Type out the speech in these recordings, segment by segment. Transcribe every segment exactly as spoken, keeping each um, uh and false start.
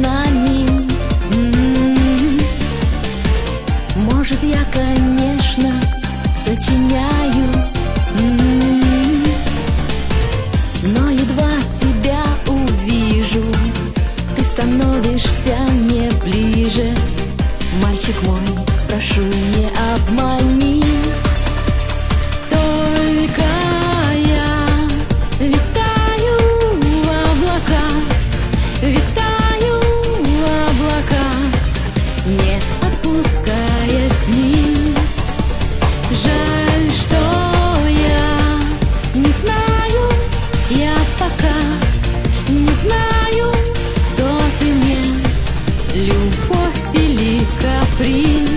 признаний. М-м-м. Может, я, конечно, сочиняю, м-м-м. но едва тебя увижу, ты становишься мне ближе. Мальчик мой, прошу, не обмани. Только я летаю в облаках, витаю в облаках, не отпуская с них. Жаль, что я не знаю, я пока не знаю, кто ты мне, любовь или каприз.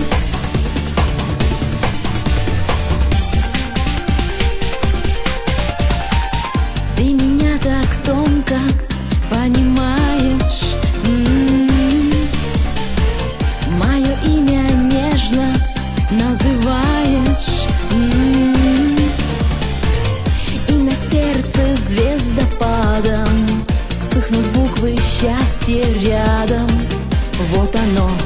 Ты меня так тонко понимаешь, м-м-м. Мое имя нежно называешь, м-м-м. И на сердце звездопадом вспыхнут буквы счастья рядом. Вот оно,